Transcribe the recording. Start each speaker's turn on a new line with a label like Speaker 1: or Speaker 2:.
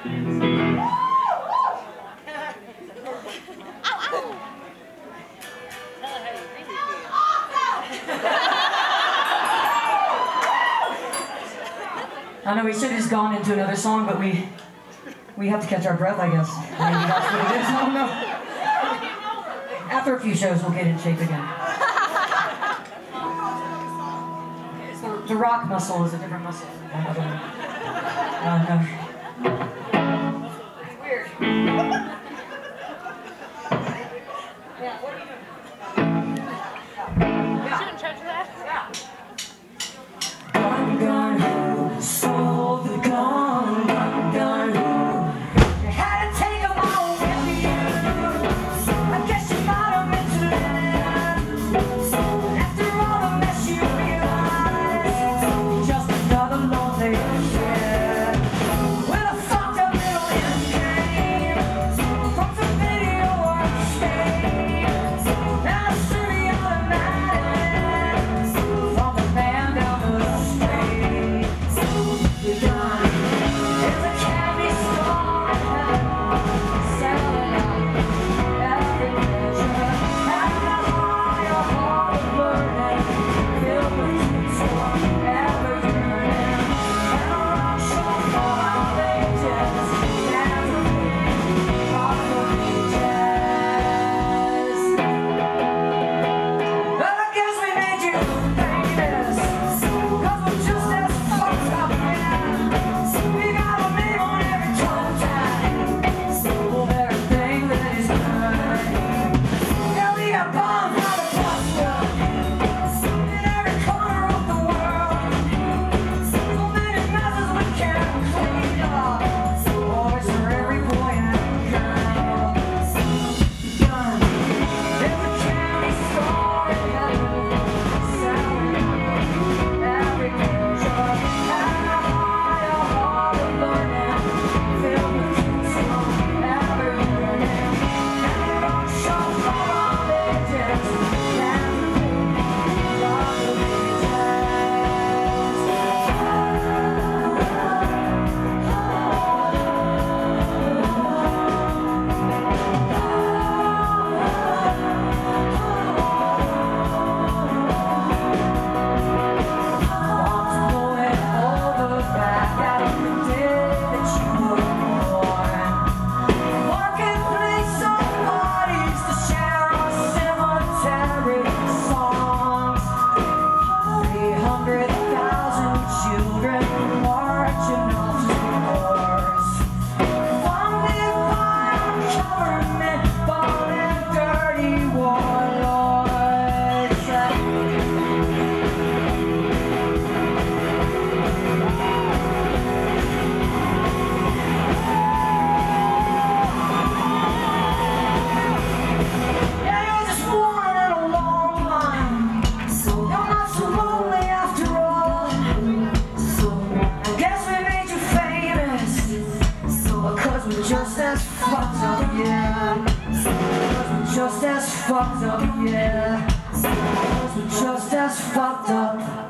Speaker 1: I know we should have just gone into another song, but we have to catch our breath, I guess. Maybe that's what it is. I don't know. After a few shows, we'll get in shape again. The rock muscle is a different muscle. No. It's weird. Yeah, what are you doing?
Speaker 2: You shouldn't charge that.
Speaker 1: Gun who sold the gun, gun who you had to take them all with you. I guess you might have meant to live. After all the mess you realize, just another lonely kid with a fucked up little end game from some video or stage. Now it's through the automatic from the man down the street. You're done. There's a candy store selling out every measure. And the higher heart of burning filled with swarm ever yearning. And a rush of wild ages stands on the beaches. Well, I guess we made you famous, 'cause we're just as fucked up, man. We got a name on every contact of everything that is good. Yeah, we got bombs by the cluster in every corner of the world. So many messes we can't clean up. Always for every boy and girl. Gun. There's a candy store in heaven, selling every measure. And a higher heart of learning filled with swarm ever yearning. And a rush of wild ages stands on the bombs blowing over back at the day that you were born. Marketplace of bodies to share our cemetery songs. 300,000 children marching off to wars. Funded by our government, bald and dirty warlords. Yeah, you're just one in a long line. You're not so lonely after all. I guess we made you famous, 'cause we're just as fucked up, yeah. 'Cause we're just as fucked up, yeah. 'Cause we're just as fucked up.